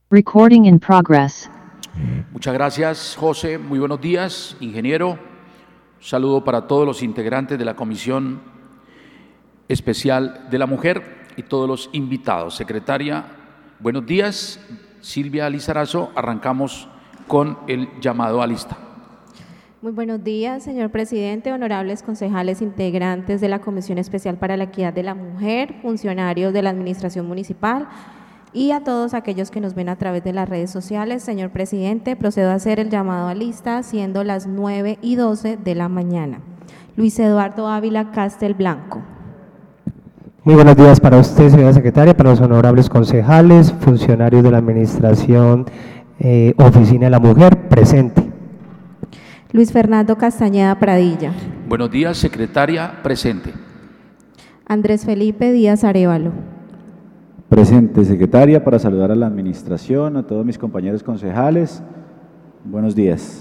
Recording in progress. Muchas gracias, José. Muy buenos días, ingeniero. Un saludo para todos los integrantes de la Comisión Especial de la Mujer y todos los invitados. Secretaria, buenos días. Silvia Lizarazo, arrancamos con el llamado a lista. Muy buenos días, señor presidente, honorables concejales integrantes de la Comisión Especial para la Equidad de la Mujer, funcionarios de la Administración Municipal y a todos aquellos que nos ven a través de las redes sociales. Señor presidente, procedo a hacer el llamado a lista, siendo las 9:12 de la mañana. Luis Eduardo Ávila Castelblanco. Muy buenos días para usted, señora secretaria, para los honorables concejales, funcionarios de la Administración Oficina de la Mujer, presente. Luis Fernando Castañeda Pradilla. Buenos días, secretaria, presente. Andrés Felipe Díaz Arévalo. Presente, secretaria, para saludar a la administración, a todos mis compañeros concejales. Buenos días.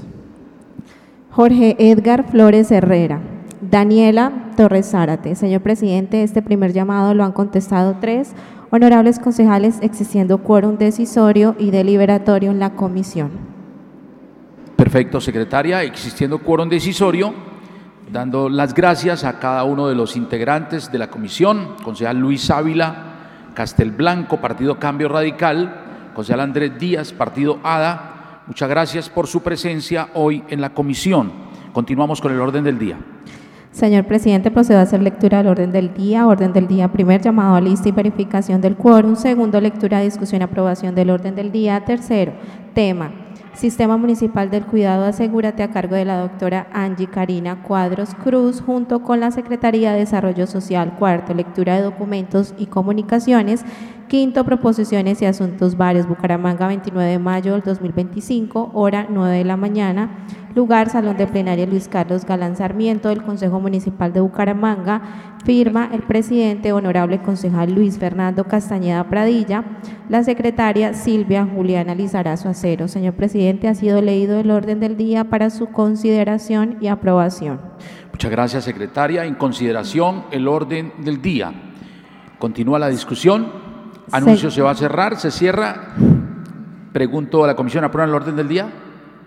Jorge Edgar Flores Herrera. Daniela Torres Zárate. Señor presidente, este primer llamado lo han contestado 3 honorables concejales, existiendo quórum decisorio y deliberatorio en la comisión. Perfecto, secretaria, existiendo quórum decisorio, dando las gracias a cada uno de los integrantes de la comisión, concejal Luis Ávila Castelblanco, Partido Cambio Radical, concejal Andrés Díaz, Partido ADA, muchas gracias por su presencia hoy en la comisión. Continuamos con el orden del día. Señor presidente, procedo a hacer lectura del orden del día. Orden del día, primer llamado a lista y verificación del quórum. Segundo, lectura, discusión y aprobación del orden del día. Tercero, tema: Sistema Municipal del Cuidado, asegúrate, a cargo de la doctora Angie Karina Cuadros Cruz, junto con la Secretaría de Desarrollo Social. Cuarto, lectura de documentos y comunicaciones. Quinto, proposiciones y asuntos varios. Bucaramanga, 29 de mayo del 2025, hora 9 de la mañana. Lugar, Salón de Plenaria Luis Carlos Galán Sarmiento del Consejo Municipal de Bucaramanga. Firma el presidente, honorable concejal Luis Fernando Castañeda Pradilla. La secretaria Silvia Juliana Lizarazo Acero. Señor presidente, ha sido leído el orden del día para su consideración y aprobación. Muchas gracias, secretaria. En consideración el orden del día. Continúa la discusión. Anuncio se va a cerrar, se cierra. Pregunto a la comisión, ¿aprueban el orden del día?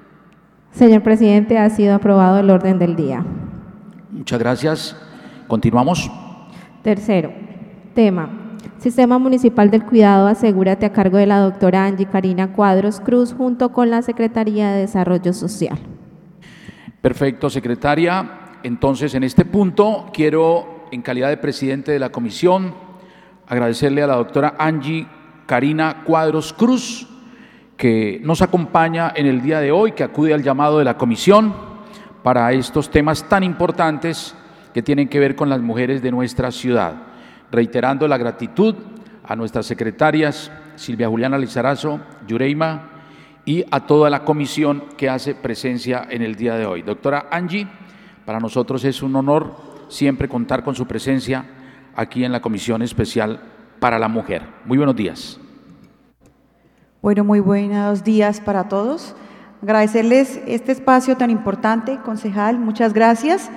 Señor presidente, ha sido aprobado el orden del día. Muchas gracias. Continuamos. Tercero, tema: Sistema Municipal del Cuidado, asegúrate, a cargo de la doctora Angie Karina Cuadros Cruz, junto con la Secretaría de Desarrollo Social. Perfecto, secretaria. Entonces, en este punto, quiero, en calidad de presidente de la comisión, agradecerle a la doctora Angie Karina Cuadros Cruz, que nos acompaña en el día de hoy, que acude al llamado de la comisión para estos temas tan importantes que tienen que ver con las mujeres de nuestra ciudad. Reiterando la gratitud a nuestras secretarias Silvia Juliana Lizarazo, Yureima, y a toda la comisión que hace presencia en el día de hoy. Doctora Angie, para nosotros es un honor siempre contar con su presencia aquí en la Comisión Especial para la Mujer. Muy buenos días. Bueno, muy buenos días para todos. Agradecerles este espacio tan importante, concejal, muchas gracias.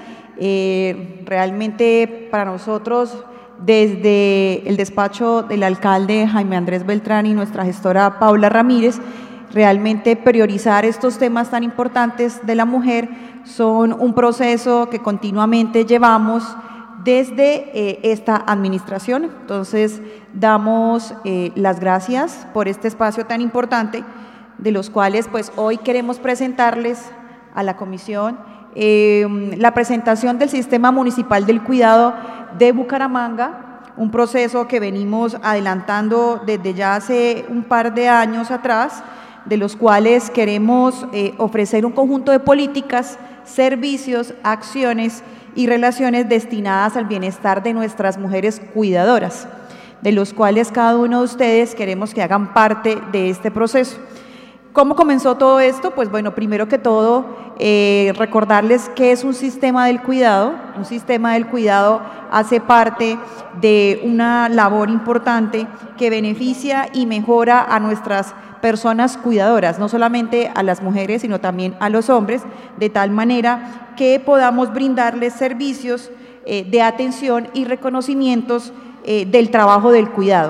Realmente para nosotros, desde el despacho del alcalde Jaime Andrés Beltrán y nuestra gestora Paula Ramírez, realmente priorizar estos temas tan importantes de la mujer son un proceso que continuamente llevamos desde esta administración. Entonces, damos las gracias por este espacio tan importante, de los cuales pues hoy queremos presentarles a la comisión la presentación del Sistema Municipal del Cuidado de Bucaramanga, un proceso que venimos adelantando desde ya hace un par de años atrás, de los cuales queremos ofrecer un conjunto de políticas, servicios, acciones y relaciones destinadas al bienestar de nuestras mujeres cuidadoras, de los cuales cada uno de ustedes queremos que hagan parte de este proceso. ¿Cómo comenzó todo esto? Pues bueno, primero que todo, recordarles qué es un sistema del cuidado. Un sistema del cuidado hace parte de una labor importante que beneficia y mejora a nuestras personas cuidadoras, no solamente a las mujeres, sino también a los hombres, de tal manera que podamos brindarles servicios de atención y reconocimientos del trabajo del cuidado.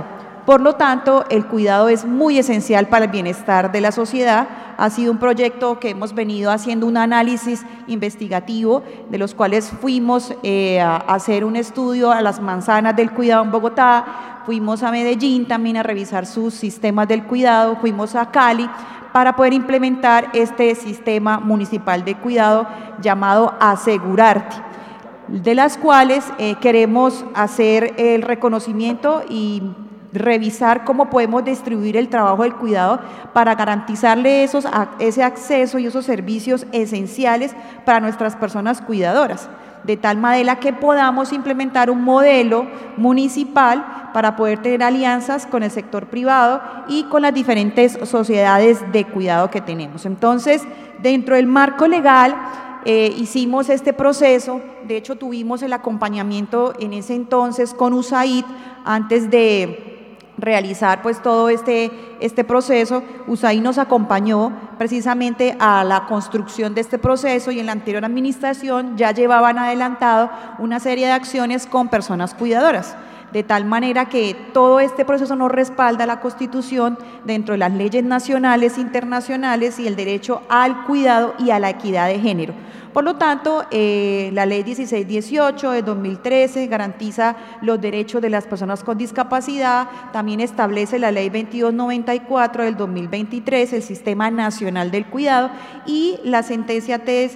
Por lo tanto, el cuidado es muy esencial para el bienestar de la sociedad. Ha sido un proyecto que hemos venido haciendo un análisis investigativo, de los cuales fuimos a hacer un estudio a las manzanas del cuidado en Bogotá, fuimos a Medellín también a revisar sus sistemas del cuidado, fuimos a Cali para poder implementar este sistema municipal de cuidado llamado Asegurarte, de las cuales queremos hacer el reconocimiento y revisar cómo podemos distribuir el trabajo del cuidado para garantizarle ese acceso y esos servicios esenciales para nuestras personas cuidadoras, de tal manera que podamos implementar un modelo municipal para poder tener alianzas con el sector privado y con las diferentes sociedades de cuidado que tenemos. Entonces, dentro del marco legal, hicimos este proceso. De hecho, tuvimos el acompañamiento en ese entonces con USAID antes de realizar pues todo este proceso. USAID nos acompañó precisamente a la construcción de este proceso, y en la anterior administración ya llevaban adelantado una serie de acciones con personas cuidadoras, de tal manera que todo este proceso nos respalda la Constitución dentro de las leyes nacionales, internacionales y el derecho al cuidado y a la equidad de género. Por lo tanto, la Ley 1618 de 2013 garantiza los derechos de las personas con discapacidad, también establece la Ley 2294 del 2023, el Sistema Nacional del Cuidado, y la sentencia TES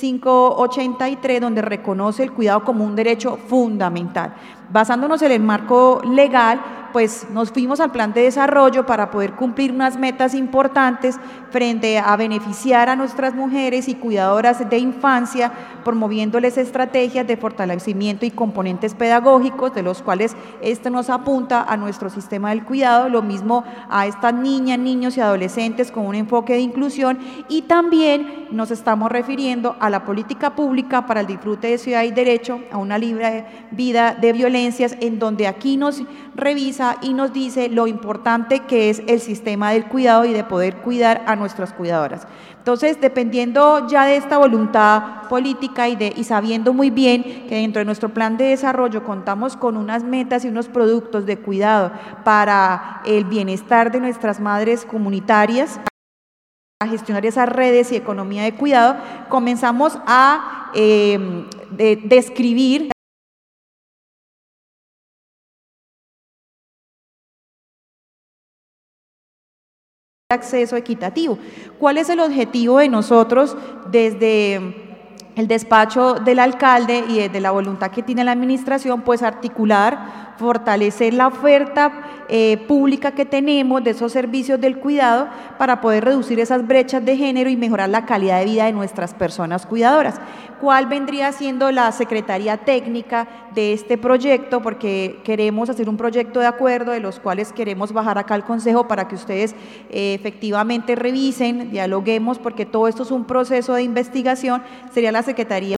583, donde reconoce el cuidado como un derecho fundamental. Basándonos en el marco legal, pues nos fuimos al plan de desarrollo para poder cumplir unas metas importantes frente a beneficiar a nuestras mujeres y cuidadoras de infancia, promoviéndoles estrategias de fortalecimiento y componentes pedagógicos, de los cuales esto nos apunta a nuestro sistema del cuidado, lo mismo a estas niñas, niños y adolescentes con un enfoque de inclusión, y también nos estamos refiriendo a la política pública para el disfrute de ciudad y derecho a una libre vida de violencias, en donde aquí nos revisa y nos dice lo importante que es el sistema del cuidado y de poder cuidar a nuestras cuidadoras. Entonces, dependiendo ya de esta voluntad política y sabiendo muy bien que dentro de nuestro plan de desarrollo contamos con unas metas y unos productos de cuidado para el bienestar de nuestras madres comunitarias, a gestionar esas redes y economía de cuidado, comenzamos a describir acceso equitativo. ¿Cuál es el objetivo de nosotros desde el despacho del alcalde y desde la voluntad que tiene la administración? Pues articular, fortalecer la oferta pública que tenemos de esos servicios del cuidado para poder reducir esas brechas de género y mejorar la calidad de vida de nuestras personas cuidadoras. ¿Cuál vendría siendo la Secretaría Técnica de este proyecto? Porque queremos hacer un proyecto de acuerdo, de los cuales queremos bajar acá al Consejo para que ustedes efectivamente revisen, dialoguemos, porque todo esto es un proceso de investigación. Sería la Secretaría,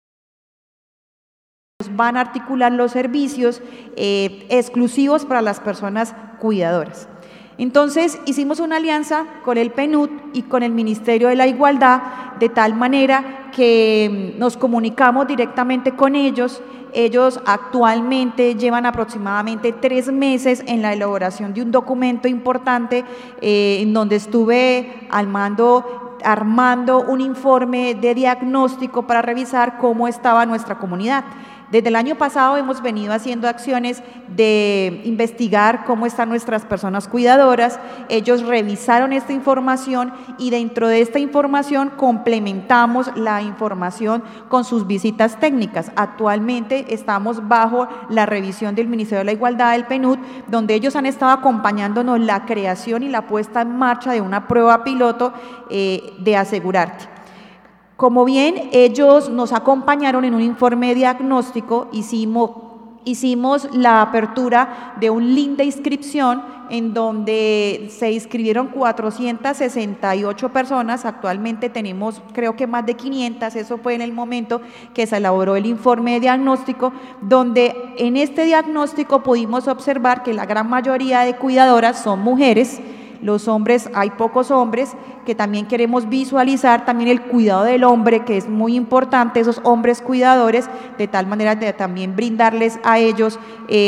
van a articular los servicios exclusivos para las personas cuidadoras. Entonces, hicimos una alianza con el PNUD y con el Ministerio de la Igualdad, de tal manera que nos comunicamos directamente con ellos. Ellos actualmente llevan aproximadamente 3 meses en la elaboración de un documento importante en donde estuve armando un informe de diagnóstico para revisar cómo estaba nuestra comunidad. Desde el año pasado hemos venido haciendo acciones de investigar cómo están nuestras personas cuidadoras. Ellos revisaron esta información y dentro de esta información complementamos la información con sus visitas técnicas. Actualmente estamos bajo la revisión del Ministerio de la Igualdad, del PNUD, donde ellos han estado acompañándonos la creación y la puesta en marcha de una prueba piloto de Asegurarte. Como bien ellos nos acompañaron en un informe diagnóstico, hicimos la apertura de un link de inscripción en donde se inscribieron 468 personas. Actualmente tenemos creo que más de 500, eso fue en el momento que se elaboró el informe de diagnóstico, donde en este diagnóstico pudimos observar que la gran mayoría de cuidadoras son mujeres. los hombres, hay pocos hombres, que también queremos visualizar también el cuidado del hombre, que es muy importante, esos hombres cuidadores, de tal manera de también brindarles a ellos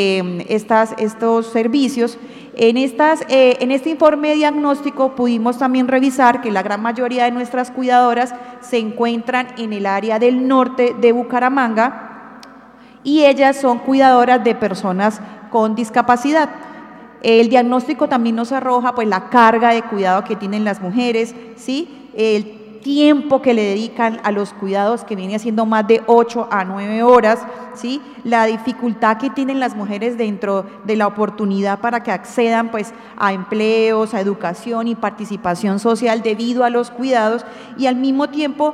estos servicios. En este informe diagnóstico pudimos también revisar que la gran mayoría de nuestras cuidadoras se encuentran en el área del norte de Bucaramanga y ellas son cuidadoras de personas con discapacidad. El diagnóstico también nos arroja pues la carga de cuidado que tienen las mujeres, ¿sí? El tiempo que le dedican a los cuidados, que viene siendo más de 8 a 9 horas, ¿sí? La dificultad que tienen las mujeres dentro de la oportunidad para que accedan pues a empleos, a educación y participación social debido a los cuidados, y al mismo tiempo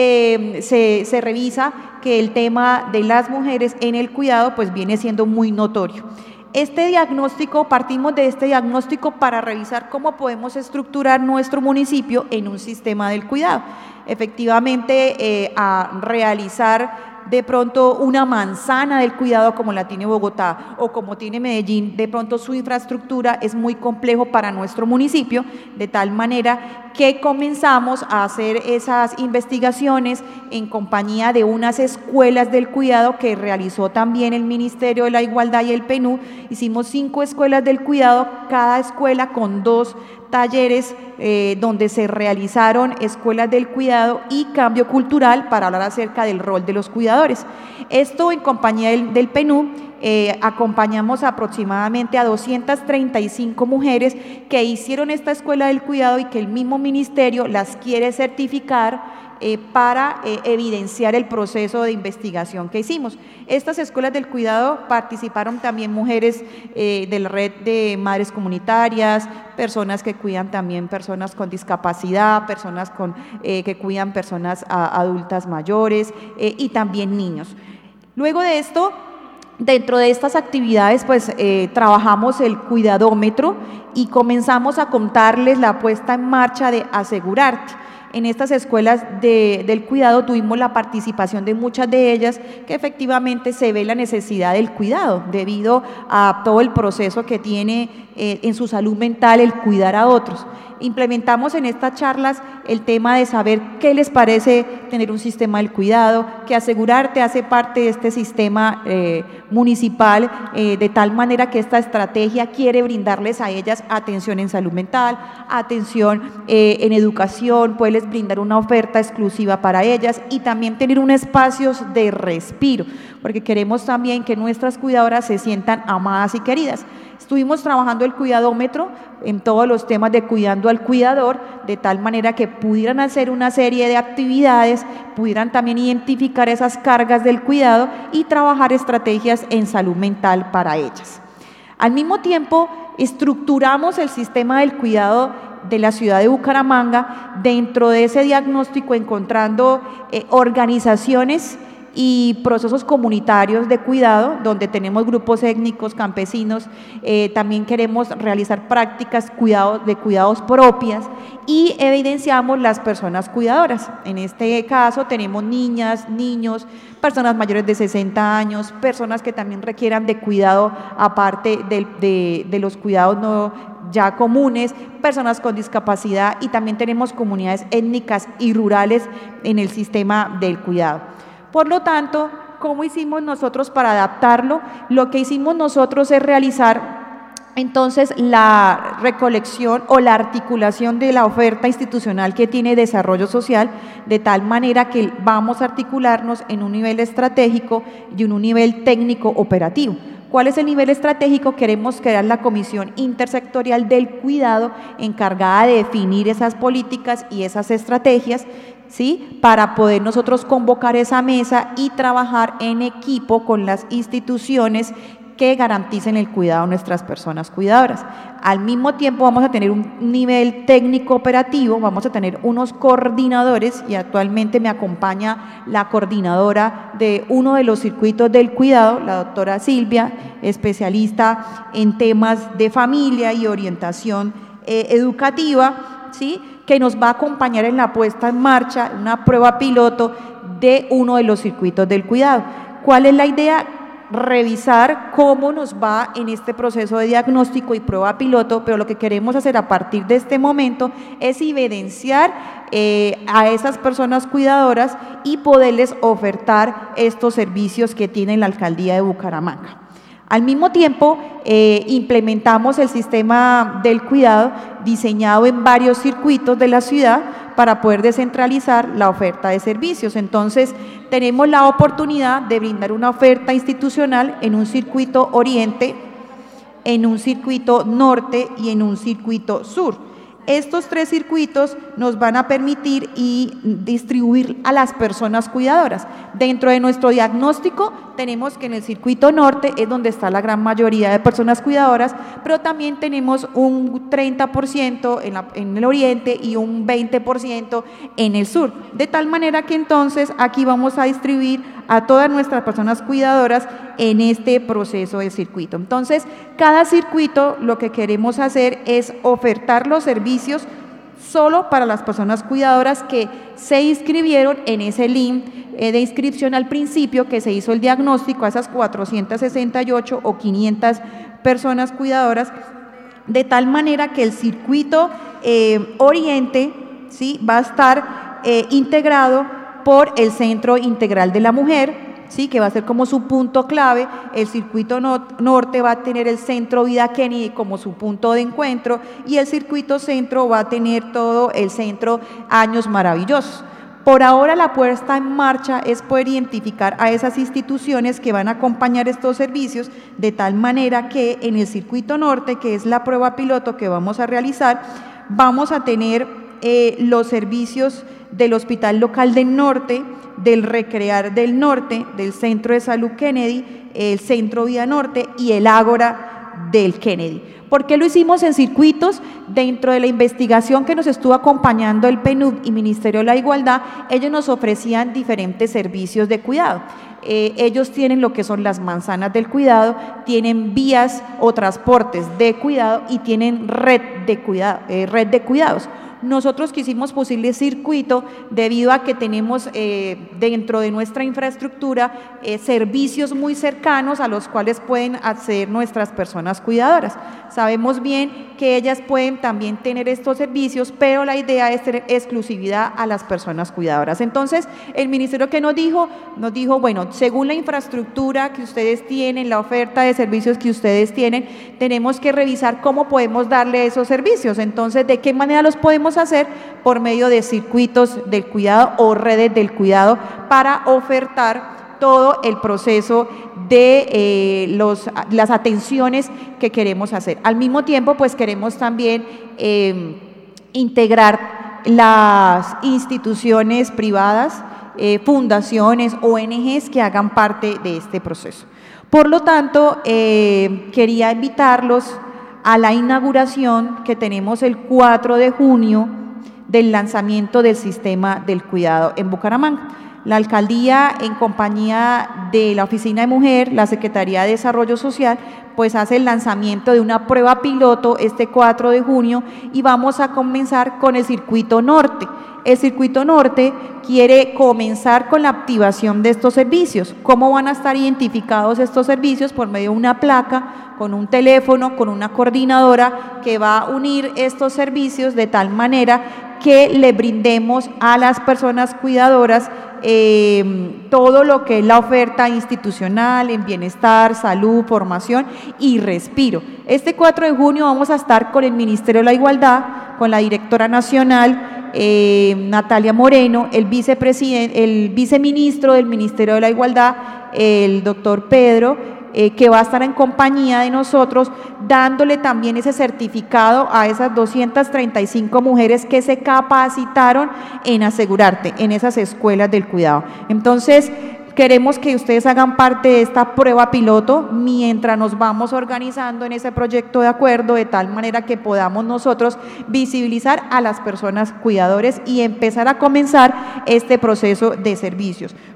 se revisa que el tema de las mujeres en el cuidado pues viene siendo muy notorio. Partimos de este diagnóstico para revisar cómo podemos estructurar nuestro municipio en un sistema del cuidado. Efectivamente, a realizar de pronto una manzana del cuidado como la tiene Bogotá o como tiene Medellín, de pronto su infraestructura es muy complejo para nuestro municipio, de tal manera que comenzamos a hacer esas investigaciones en compañía de unas escuelas del cuidado que realizó también el Ministerio de la Igualdad y el PNUD. Hicimos 5 escuelas del cuidado, cada escuela con 2 talleres donde se realizaron escuelas del cuidado y cambio cultural para hablar acerca del rol de los cuidadores. Esto en compañía del PNUD, acompañamos aproximadamente a 235 mujeres que hicieron esta escuela del cuidado y que el mismo ministerio las quiere certificar para evidenciar el proceso de investigación que hicimos. Estas escuelas del cuidado participaron también mujeres de la red de madres comunitarias, personas que cuidan también personas con discapacidad, personas que cuidan personas adultas mayores y también niños. Luego de esto, dentro de estas actividades, pues trabajamos el cuidadómetro y comenzamos a contarles la puesta en marcha de Asegurarte. En estas escuelas del cuidado tuvimos la participación de muchas de ellas, que efectivamente se ve la necesidad del cuidado debido a todo el proceso que tiene en su salud mental el cuidar a otros. Implementamos en estas charlas el tema de saber qué les parece tener un sistema del cuidado, que Asegurarte hace parte de este sistema municipal, de tal manera que esta estrategia quiere brindarles a ellas atención en salud mental, atención en educación, poderles brindar una oferta exclusiva para ellas y también tener un espacio de respiro, porque queremos también que nuestras cuidadoras se sientan amadas y queridas. Estuvimos trabajando el cuidadómetro en todos los temas de cuidando al cuidador, de tal manera que pudieran hacer una serie de actividades, pudieran también identificar esas cargas del cuidado y trabajar estrategias en salud mental para ellas. Al mismo tiempo, estructuramos el sistema del cuidado de la ciudad de Bucaramanga dentro de ese diagnóstico, encontrando organizaciones y procesos comunitarios de cuidado, donde tenemos grupos étnicos, campesinos, también queremos realizar prácticas de cuidados propias y evidenciamos las personas cuidadoras. En este caso tenemos niñas, niños, personas mayores de 60 años, personas que también requieran de cuidado aparte de los cuidados no ya comunes, personas con discapacidad, y también tenemos comunidades étnicas y rurales en el sistema del cuidado. Por lo tanto, ¿cómo hicimos nosotros para adaptarlo? Lo que hicimos nosotros es realizar entonces la recolección o la articulación de la oferta institucional que tiene desarrollo social, de tal manera que vamos a articularnos en un nivel estratégico y en un nivel técnico operativo. ¿Cuál es el nivel estratégico? Queremos crear la Comisión Intersectorial del Cuidado, encargada de definir esas políticas y esas estrategias, ¿sí?, para poder nosotros convocar esa mesa y trabajar en equipo con las instituciones que garanticen el cuidado de nuestras personas cuidadoras. Al mismo tiempo vamos a tener un nivel técnico operativo, vamos a tener unos coordinadores, y actualmente me acompaña la coordinadora de uno de los circuitos del cuidado, la doctora Silvia, especialista en temas de familia y orientación educativa, ¿sí?, que nos va a acompañar en la puesta en marcha, una prueba piloto de uno de los circuitos del cuidado. ¿Cuál es la idea? revisar cómo nos va en este proceso de diagnóstico y prueba piloto, pero lo que queremos hacer a partir de este momento es evidenciar a esas personas cuidadoras y poderles ofertar estos servicios que tiene la Alcaldía de Bucaramanga. Al mismo tiempo, implementamos el sistema del cuidado diseñado en varios circuitos de la ciudad para poder descentralizar la oferta de servicios. Entonces, tenemos la oportunidad de brindar una oferta institucional en un circuito oriente, en un circuito norte y en un circuito sur. Estos 3 circuitos nos van a permitir y distribuir a las personas cuidadoras. Dentro de nuestro diagnóstico tenemos que en el circuito norte es donde está la gran mayoría de personas cuidadoras, pero también tenemos un 30% en el oriente y un 20% en el sur. De tal manera que entonces aquí vamos a distribuir a todas nuestras personas cuidadoras en este proceso de circuito. Entonces, cada circuito lo que queremos hacer es ofertar los servicios solo para las personas cuidadoras que se inscribieron en ese link de inscripción al principio, que se hizo el diagnóstico a esas 468 o 500 personas cuidadoras, de tal manera que el circuito oriente, ¿sí?, va a estar integrado por el Centro Integral de la Mujer, ¿sí?, que va a ser como su punto clave. El circuito norte va a tener el Centro Vida Kennedy como su punto de encuentro y el circuito centro va a tener todo el Centro Años Maravillosos. Por ahora la puesta en marcha es poder identificar a esas instituciones que van a acompañar estos servicios, de tal manera que en el circuito norte, que es la prueba piloto que vamos a realizar, vamos a tener los servicios del Hospital Local del Norte, del Recrear del Norte, del Centro de Salud Kennedy, el Centro Vida Norte y el Ágora del Kennedy. ¿Por qué lo hicimos en circuitos? Dentro de la investigación que nos estuvo acompañando el PNUD y Ministerio de la Igualdad, ellos nos ofrecían diferentes servicios de cuidado. Ellos tienen lo que son las manzanas del cuidado, tienen vías o transportes de cuidado y tienen red de cuidados. Nosotros quisimos posible circuito debido a que tenemos dentro de nuestra infraestructura servicios muy cercanos a los cuales pueden acceder nuestras personas cuidadoras. Sabemos bien que ellas pueden también tener estos servicios, pero la idea es tener exclusividad a las personas cuidadoras. Entonces, el ministerio que nos dijo, bueno, según la infraestructura que ustedes tienen, la oferta de servicios que ustedes tienen, tenemos que revisar cómo podemos darle esos servicios. Entonces, ¿de qué manera los podemos hacer? Por medio de circuitos del cuidado o redes del cuidado para ofertar todo el proceso de las atenciones que queremos hacer. Al mismo tiempo, pues queremos también integrar las instituciones privadas, fundaciones, ONGs que hagan parte de este proceso. Por lo tanto, quería invitarlos a la inauguración que tenemos el 4 de junio del lanzamiento del sistema del cuidado en Bucaramanga. La Alcaldía, en compañía de la Oficina de Mujer, la Secretaría de Desarrollo Social, pues hace el lanzamiento de una prueba piloto este 4 de junio y vamos a comenzar con el circuito norte. El circuito norte quiere comenzar con la activación de estos servicios. ¿Cómo van a estar identificados estos servicios? Por medio de una placa, con un teléfono, con una coordinadora que va a unir estos servicios de tal manera que le brindemos a las personas cuidadoras todo lo que es la oferta institucional en bienestar, salud, formación y respiro. Este 4 de junio vamos a estar con el Ministerio de la Igualdad, con la directora nacional, Natalia Moreno, el viceministro del Ministerio de la Igualdad, el doctor Pedro, que va a estar en compañía de nosotros, dándole también ese certificado a esas 235 mujeres que se capacitaron en asegurarte en esas escuelas del cuidado. Entonces, queremos que ustedes hagan parte de esta prueba piloto mientras nos vamos organizando en ese proyecto de acuerdo, de tal manera que podamos nosotros visibilizar a las personas cuidadores y empezar a comenzar este proceso de servicios.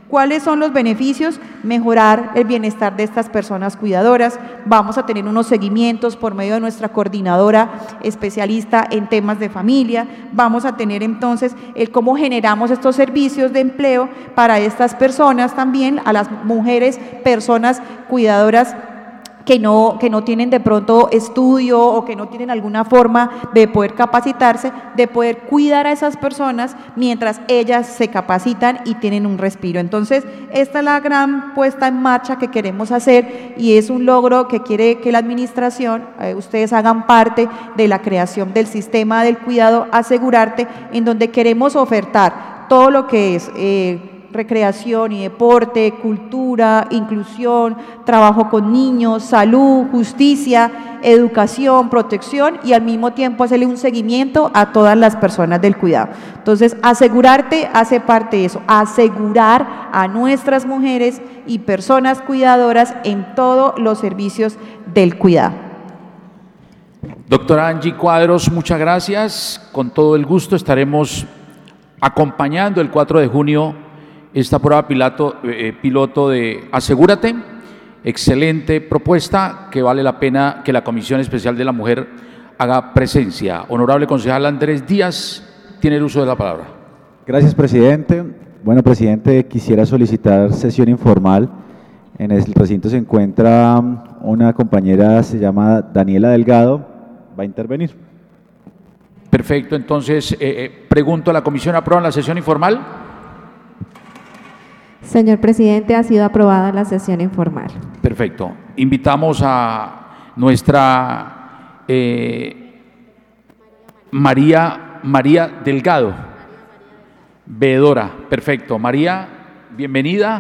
¿Cuáles son los beneficios? Mejorar el bienestar de estas personas cuidadoras. Vamos a tener unos seguimientos por medio de nuestra coordinadora especialista en temas de familia. Vamos a tener entonces el cómo generamos estos servicios de empleo para estas personas también, a las mujeres, personas cuidadoras que no tienen de pronto estudio o que no tienen alguna forma de poder capacitarse, de poder cuidar a esas personas mientras ellas se capacitan y tienen un respiro. Entonces, esta es la gran puesta en marcha que queremos hacer y es un logro que quiere que la administración, ustedes hagan parte de la creación del sistema del cuidado Asegurarte, en donde queremos ofertar todo lo que es recreación y deporte, cultura, inclusión, trabajo con niños, salud, justicia, educación, protección y al mismo tiempo hacerle un seguimiento a todas las personas del cuidado. Entonces, Asegurarte hace parte de eso, asegurar a nuestras mujeres y personas cuidadoras en todos los servicios del cuidado. Doctora Angie Cuadros, muchas gracias. Con todo el gusto estaremos acompañando el 4 de junio esta prueba piloto de Asegúrate. Excelente propuesta que vale la pena que la Comisión Especial de la Mujer haga presencia. Honorable concejal Andrés Díaz, tiene el uso de la palabra. Gracias, presidente. Bueno, presidente, quisiera solicitar sesión informal. En el recinto se encuentra una compañera, se llama Daniela Delgado, va a intervenir. Perfecto, entonces pregunto a la comisión, ¿aprueban la sesión informal? Señor presidente, ha sido aprobada la sesión informal. Perfecto. Invitamos a nuestra María Delgado, veedora. Perfecto. María, bienvenida.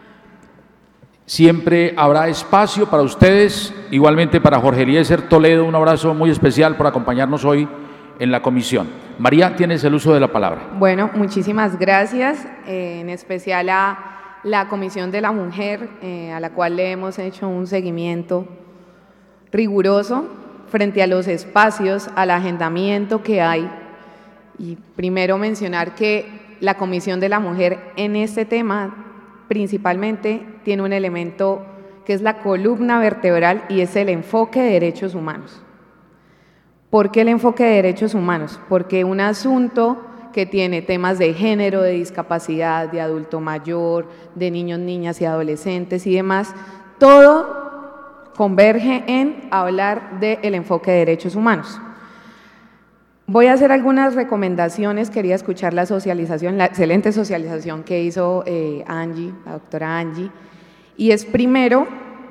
Siempre habrá espacio para ustedes, igualmente para Jorge Eliezer Toledo, un abrazo muy especial por acompañarnos hoy en la comisión. María, tienes el uso de la palabra. Bueno, muchísimas gracias, en especial a la Comisión de la Mujer, a la cual le hemos hecho un seguimiento riguroso frente a los espacios, al agendamiento que hay. Y primero mencionar que la Comisión de la Mujer en este tema principalmente tiene un elemento que es la columna vertebral y es el enfoque de derechos humanos. ¿Por qué el enfoque de derechos humanos? Porque un asunto que tiene temas de género, de discapacidad, de adulto mayor, de niños, niñas y adolescentes y demás, todo converge en hablar del enfoque de derechos humanos. Voy a hacer algunas recomendaciones, quería escuchar la socialización, la excelente socialización que hizo Angie, la doctora Angie, y es primero,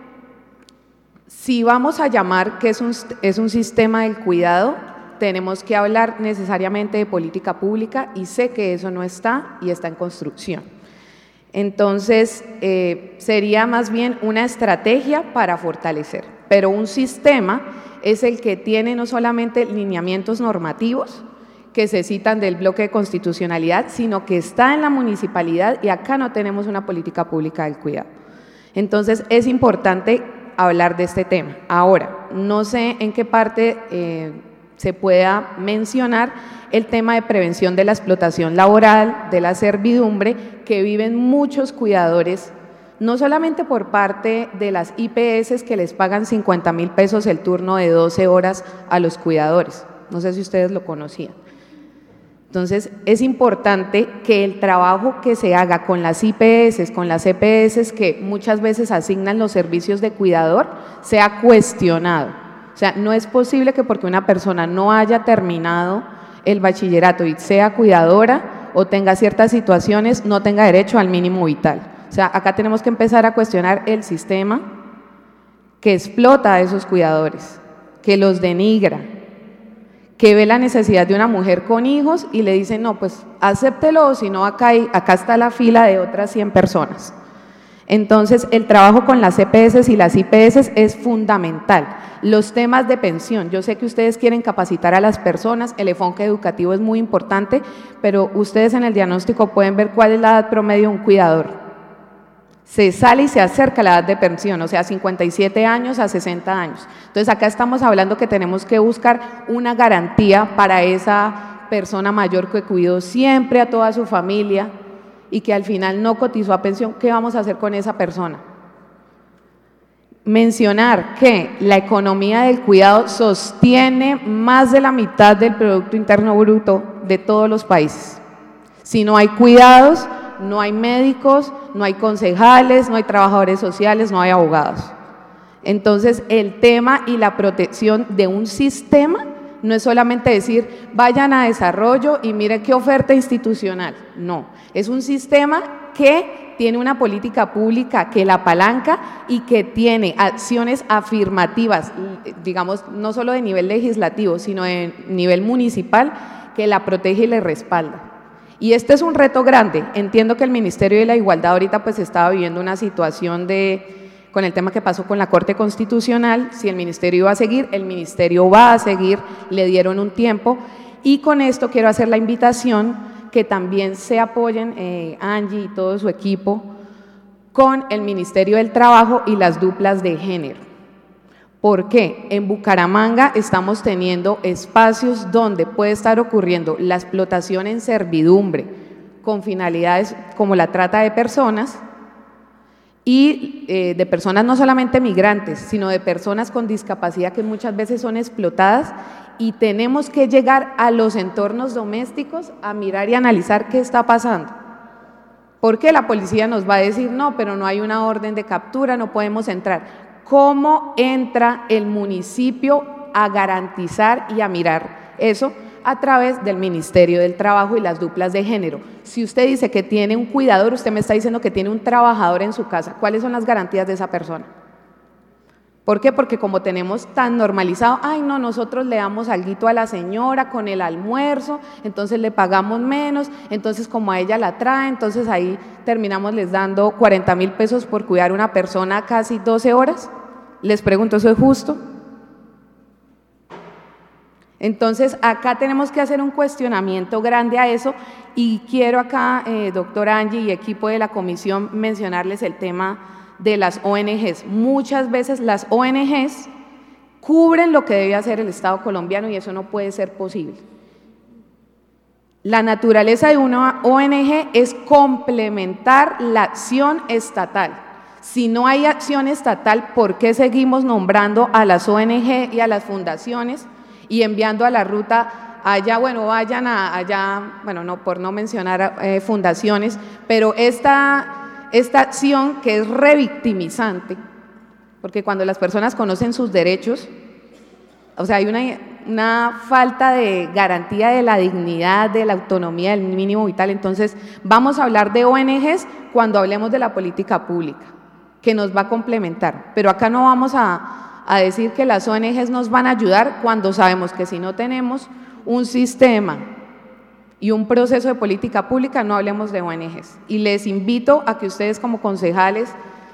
si vamos a llamar que es un sistema del cuidado, tenemos que hablar necesariamente de política pública y sé que eso no está y está en construcción. Entonces, sería más bien una estrategia para fortalecer, pero un sistema es el que tiene no solamente lineamientos normativos que se citan del bloque de constitucionalidad, sino que está en la municipalidad y acá no tenemos una política pública del cuidado. Entonces, es importante hablar de este tema. Ahora, no sé en qué parte se pueda mencionar el tema de prevención de la explotación laboral, de la servidumbre, que viven muchos cuidadores, no solamente por parte de las IPS que les pagan 50.000 pesos el turno de 12 horas a los cuidadores, no sé si ustedes lo conocían. Entonces, es importante que el trabajo que se haga con las IPS, con las EPS que muchas veces asignan los servicios de cuidador, sea cuestionado. O sea, no es posible que porque una persona no haya terminado el bachillerato y sea cuidadora o tenga ciertas situaciones, no tenga derecho al mínimo vital. O sea, acá tenemos que empezar a cuestionar el sistema que explota a esos cuidadores, que los denigra, que ve la necesidad de una mujer con hijos y le dice, no, pues acéptelo, o si no, acá está la fila de otras 100 personas. Entonces, el trabajo con las EPS y las IPS es fundamental. Los temas de pensión, yo sé que ustedes quieren capacitar a las personas, el enfoque educativo es muy importante, pero ustedes en el diagnóstico pueden ver cuál es la edad promedio de un cuidador. Se sale y se acerca la edad de pensión, o sea, 57 años a 60 años. Entonces, acá estamos hablando que tenemos que buscar una garantía para esa persona mayor que cuidó siempre a toda su familia y que al final no cotizó a pensión, ¿qué vamos a hacer con esa persona? Mencionar que la economía del cuidado sostiene más de la mitad del Producto Interno Bruto de todos los países. Si no hay cuidados, no hay médicos, no hay concejales, no hay trabajadores sociales, no hay abogados. Entonces, el tema y la protección de un sistema no es solamente decir, vayan a desarrollo y miren qué oferta institucional. No, es un sistema que tiene una política pública que la apalanca y que tiene acciones afirmativas, digamos, no solo de nivel legislativo, sino de nivel municipal, que la protege y le respalda. Y este es un reto grande. Entiendo que el Ministerio de la Igualdad ahorita pues estaba viviendo una situación con el tema que pasó con la Corte Constitucional, si el Ministerio iba a seguir, el Ministerio va a seguir, le dieron un tiempo, y con esto quiero hacer la invitación que también se apoyen Angie y todo su equipo con el Ministerio del Trabajo y las duplas de género. ¿Por qué? En Bucaramanga estamos teniendo espacios donde puede estar ocurriendo la explotación en servidumbre con finalidades como la trata de personas, y de personas no solamente migrantes, sino de personas con discapacidad que muchas veces son explotadas, y tenemos que llegar a los entornos domésticos a mirar y analizar qué está pasando. Porque la policía nos va a decir, no, pero no hay una orden de captura, no podemos entrar. ¿Cómo entra el municipio a garantizar y a mirar eso? A través del Ministerio del Trabajo y las duplas de género. Si usted dice que tiene un cuidador, usted me está diciendo que tiene un trabajador en su casa. ¿Cuáles son las garantías de esa persona? ¿Por qué? Porque como tenemos tan normalizado, ay no, nosotros le damos alguito a la señora con el almuerzo, entonces le pagamos menos, entonces como a ella la trae, entonces ahí terminamos les dando 40.000 pesos por cuidar a una persona casi 12 horas. Les pregunto, ¿eso es justo? Entonces, acá tenemos que hacer un cuestionamiento grande a eso, y quiero acá, doctora Angie y equipo de la comisión, mencionarles el tema de las ONGs. Muchas veces las ONGs cubren lo que debe hacer el Estado colombiano y eso no puede ser posible. La naturaleza de una ONG es complementar la acción estatal. Si no hay acción estatal, ¿por qué seguimos nombrando a las ONG y a las fundaciones y enviando a la ruta allá, bueno, vayan allá, bueno, no, por no mencionar fundaciones, pero esta acción que es revictimizante, porque cuando las personas conocen sus derechos, o sea, hay una falta de garantía de la dignidad, de la autonomía, del mínimo vital. Entonces, vamos a hablar de ONGs cuando hablemos de la política pública, que nos va a complementar, pero acá no vamos a decir que las ONGs nos van a ayudar cuando sabemos que si no tenemos un sistema y un proceso de política pública, no hablemos de ONGs. Y les invito a que ustedes como concejales,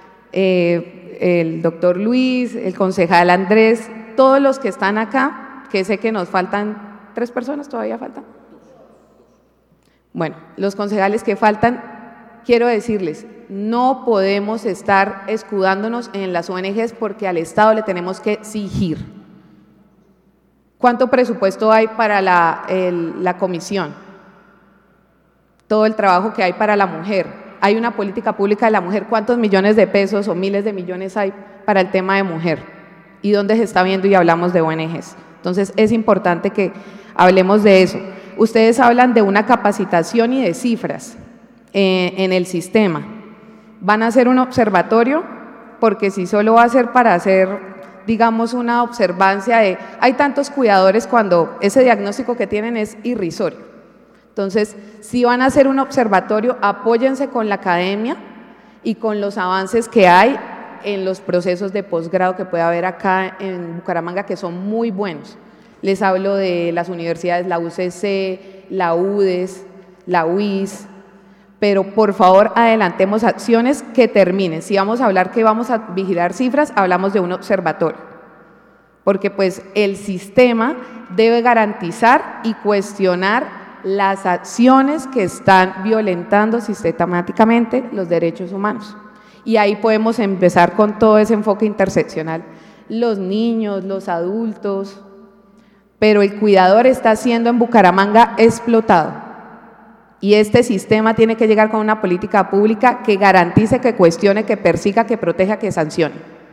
el doctor Luis, el concejal Andrés, todos los que están acá, que sé que nos faltan 3 personas, ¿todavía faltan? Bueno, los concejales que faltan, quiero decirles, no podemos estar escudándonos en las ONGs porque al Estado le tenemos que exigir. ¿Cuánto presupuesto hay para la comisión? Todo el trabajo que hay para la mujer. Hay una política pública de la mujer. ¿Cuántos millones de pesos o miles de millones hay para el tema de mujer? ¿Y dónde se está viendo y hablamos de ONGs? Entonces es importante que hablemos de eso. Ustedes hablan de una capacitación y de cifras en el sistema. ¿Van a hacer un observatorio? Porque si solo va a ser para hacer, digamos, una observancia de hay tantos cuidadores cuando ese diagnóstico que tienen es irrisorio. Entonces, si van a hacer un observatorio, apóyense con la academia y con los avances que hay en los procesos de posgrado que puede haber acá en Bucaramanga, que son muy buenos. Les hablo de las universidades, la UCC, la UDES, la UIS, pero por favor adelantemos acciones que terminen. Si vamos a hablar que vamos a vigilar cifras, hablamos de un observatorio, porque pues el sistema debe garantizar y cuestionar las acciones que están violentando sistemáticamente los derechos humanos. Y ahí podemos empezar con todo ese enfoque interseccional, los niños, los adultos, pero el cuidador está siendo en Bucaramanga explotado. Y este sistema tiene que llegar con una política pública que garantice, que cuestione, que persiga, que proteja, que sancione.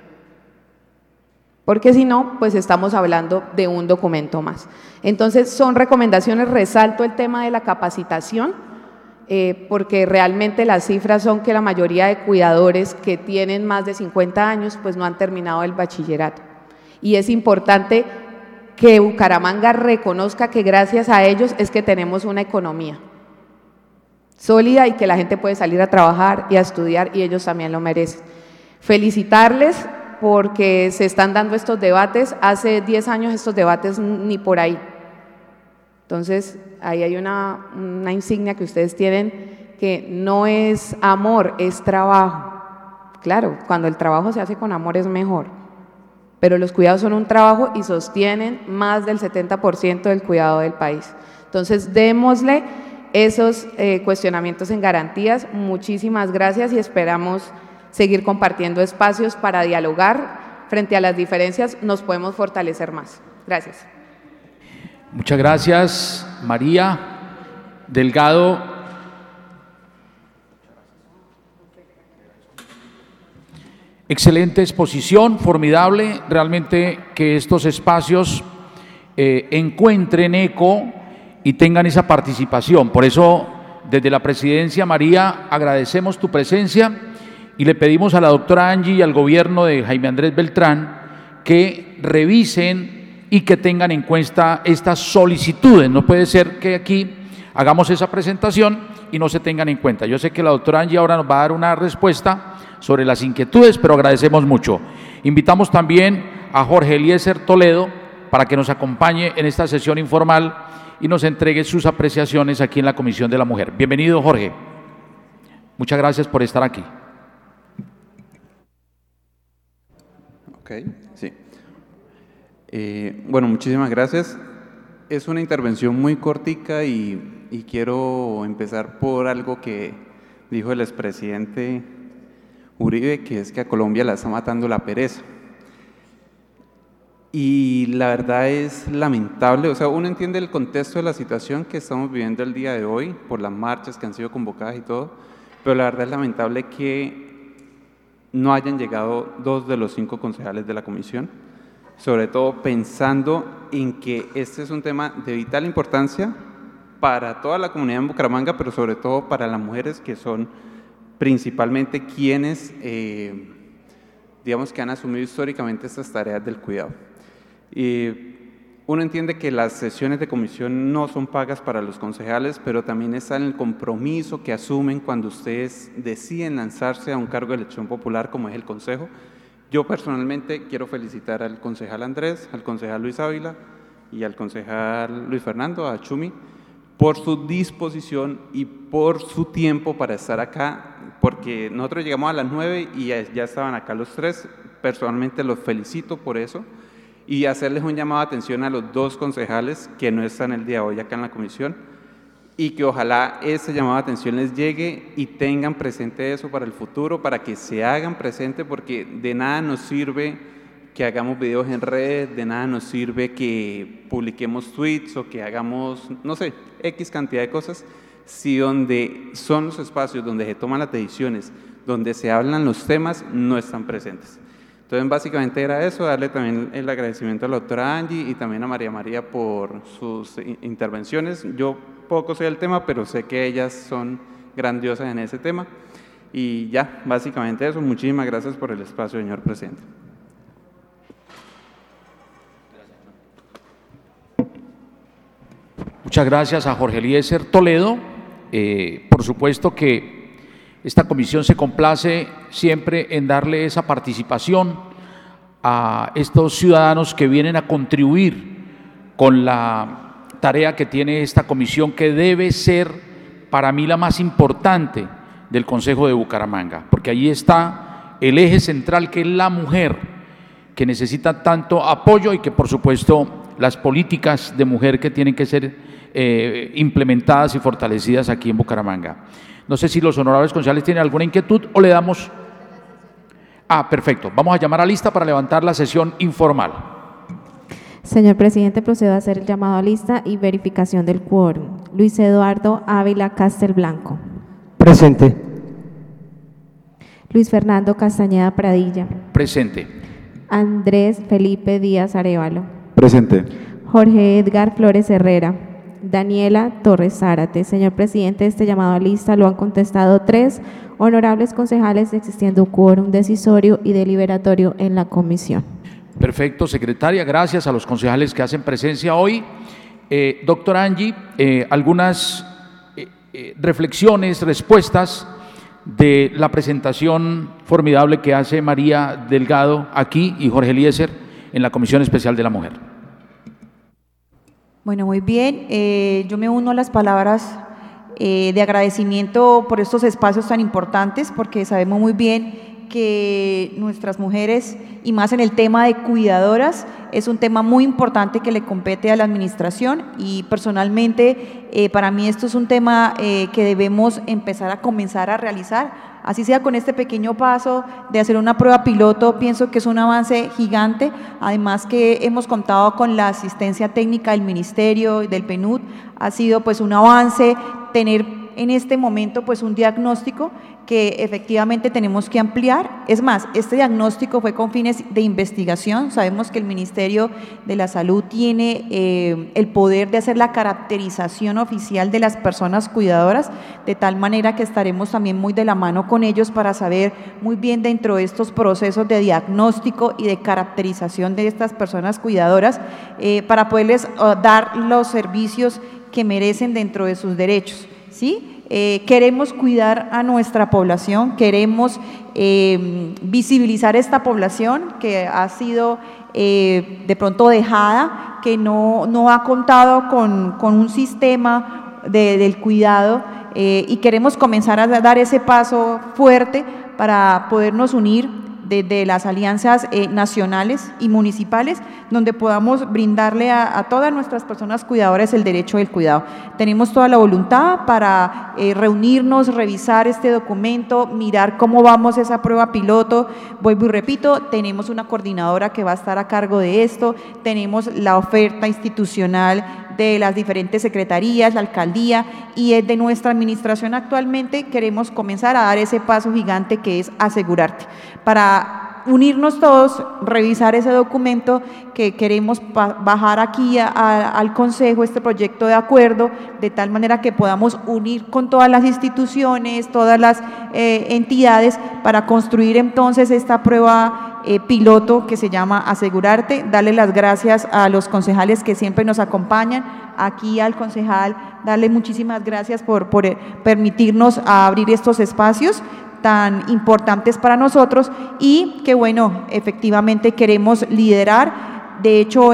Porque si no, pues estamos hablando de un documento más. Entonces, son recomendaciones, resalto el tema de la capacitación, porque realmente las cifras son que la mayoría de cuidadores que tienen más de 50 años, pues no han terminado el bachillerato. Y es importante que Bucaramanga reconozca que gracias a ellos es que tenemos una economía sólida y que la gente puede salir a trabajar y a estudiar, y ellos también lo merecen. Felicitarles porque se están dando estos debates. Hace 10 años estos debates ni por ahí. Entonces, ahí hay una insignia que ustedes tienen, que no es amor, es trabajo. Claro, cuando el trabajo se hace con amor es mejor, pero los cuidados son un trabajo y sostienen más del 70% del cuidado del país. Entonces, démosle esos cuestionamientos en garantías. Muchísimas gracias y esperamos seguir compartiendo espacios para dialogar. Frente a las diferencias nos podemos fortalecer más. Gracias. Muchas gracias, María Delgado. Excelente exposición, formidable. Realmente que estos espacios encuentren eco y tengan esa participación. Por eso, desde la presidencia, María, agradecemos tu presencia y le pedimos a la doctora Angie y al gobierno de Jaime Andrés Beltrán que revisen y que tengan en cuenta estas solicitudes. No puede ser que aquí hagamos esa presentación y no se tengan en cuenta. Yo sé que la doctora Angie ahora nos va a dar una respuesta sobre las inquietudes, pero agradecemos mucho. Invitamos también a Jorge Eliezer Toledo para que nos acompañe en esta sesión informal y nos entregue sus apreciaciones aquí en la Comisión de la Mujer. Bienvenido, Jorge. Muchas gracias por estar aquí. Ok, sí. Bueno, muchísimas gracias. Es una intervención muy cortica y quiero empezar por algo que dijo el expresidente Uribe, que es que a Colombia la está matando la pereza. Y la verdad es lamentable, o sea, uno entiende el contexto de la situación que estamos viviendo el día de hoy, por las marchas que han sido convocadas y todo, pero la verdad es lamentable que no hayan llegado 2 de los 5 concejales de la comisión, sobre todo pensando en que este es un tema de vital importancia para toda la comunidad en Bucaramanga, pero sobre todo para las mujeres que son principalmente quienes, digamos, que han asumido históricamente estas tareas del cuidado. Uno entiende que las sesiones de comisión no son pagas para los concejales, pero también está en el compromiso que asumen cuando ustedes deciden lanzarse a un cargo de elección popular como es el consejo. Yo personalmente quiero felicitar al concejal Andrés, al concejal Luis Ávila y al concejal Luis Fernando, a Chumi, por su disposición y por su tiempo para estar acá, porque nosotros llegamos a las 9 y ya estaban acá los 3. Personalmente los felicito por eso y hacerles un llamado de atención a los 2 concejales que no están el día de hoy acá en la comisión y que ojalá ese llamado de atención les llegue y tengan presente eso para el futuro, para que se hagan presente, porque de nada nos sirve que hagamos videos en redes, de nada nos sirve que publiquemos tweets o que hagamos, no sé, X cantidad de cosas, si donde son los espacios donde se toman las decisiones, donde se hablan los temas, no están presentes. Entonces, básicamente era eso, darle también el agradecimiento a la doctora Angie y también a María por sus intervenciones. Yo poco sé del tema, pero sé que ellas son grandiosas en ese tema. Y ya, básicamente eso. Muchísimas gracias por el espacio, señor presidente. Muchas gracias a Jorge Eliezer Toledo. Por supuesto que esta comisión se complace siempre en darle esa participación a estos ciudadanos que vienen a contribuir con la tarea que tiene esta comisión, que debe ser para mí la más importante del Consejo de Bucaramanga, porque allí está el eje central, que es la mujer, que necesita tanto apoyo y que por supuesto las políticas de mujer que tienen que ser implementadas y fortalecidas aquí en Bucaramanga. No sé si los honorables concejales tienen alguna inquietud o le damos... perfecto. Vamos a llamar a lista para levantar la sesión informal. Señor presidente, procedo a hacer el llamado a lista y verificación del quórum. Luis Eduardo Ávila Castelblanco. Presente. Luis Fernando Castañeda Pradilla. Presente. Andrés Felipe Díaz Arévalo. Presente. Jorge Edgar Flores Herrera. Daniela Torres Zárate. Señor presidente, este llamado a lista lo han contestado 3 honorables concejales, existiendo quórum decisorio y deliberatorio en la comisión. Perfecto, secretaria, gracias a los concejales que hacen presencia hoy. Doctora Angie, algunas reflexiones, respuestas de la presentación formidable que hace María Delgado aquí y Jorge Eliezer en la Comisión Especial de la Mujer. Bueno, muy bien. Yo me uno a las palabras de agradecimiento por estos espacios tan importantes, porque sabemos muy bien que nuestras mujeres, y más en el tema de cuidadoras, es un tema muy importante que le compete a la administración, y personalmente para mí esto es un tema que debemos empezar a comenzar a realizar. Así sea con este pequeño paso de hacer una prueba piloto, pienso que es un avance gigante, además que hemos contado con la asistencia técnica del Ministerio y del PNUD, ha sido pues un avance tener en este momento pues un diagnóstico que efectivamente tenemos que ampliar. Es más, este diagnóstico fue con fines de investigación. Sabemos que el Ministerio de la Salud tiene el poder de hacer la caracterización oficial de las personas cuidadoras, de tal manera que estaremos también muy de la mano con ellos para saber muy bien dentro de estos procesos de diagnóstico y de caracterización de estas personas cuidadoras, para poderles dar los servicios que merecen dentro de sus derechos, ¿sí? Queremos cuidar a nuestra población, queremos visibilizar esta población que ha sido de pronto dejada, que no ha contado con un sistema del cuidado, y queremos comenzar a dar ese paso fuerte para podernos unir de las alianzas nacionales y municipales, donde podamos brindarle a todas nuestras personas cuidadoras el derecho del cuidado. Tenemos toda la voluntad para reunirnos, revisar este documento, mirar cómo vamos esa prueba piloto. Vuelvo y repito, tenemos una coordinadora que va a estar a cargo de esto, tenemos la oferta institucional de las diferentes secretarías, la alcaldía, y de nuestra administración actualmente queremos comenzar a dar ese paso gigante que es asegurarte, para unirnos todos, revisar ese documento que queremos bajar aquí al Consejo, este proyecto de acuerdo, de tal manera que podamos unir con todas las instituciones, todas las entidades, para construir entonces esta prueba piloto que se llama Asegurarte. Darle las gracias a los concejales que siempre nos acompañan, aquí al concejal, darle muchísimas gracias por permitirnos abrir estos espacios tan importantes para nosotros, y que bueno, efectivamente queremos liderar. De hecho,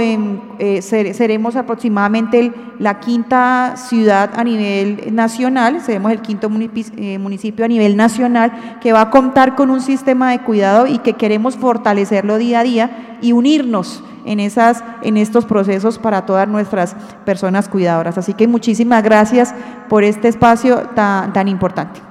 seremos aproximadamente la 5ª ciudad a nivel nacional, seremos el 5º municipio a nivel nacional que va a contar con un sistema de cuidado, y que queremos fortalecerlo día a día y unirnos en estos procesos para todas nuestras personas cuidadoras. Así que muchísimas gracias por este espacio tan importante.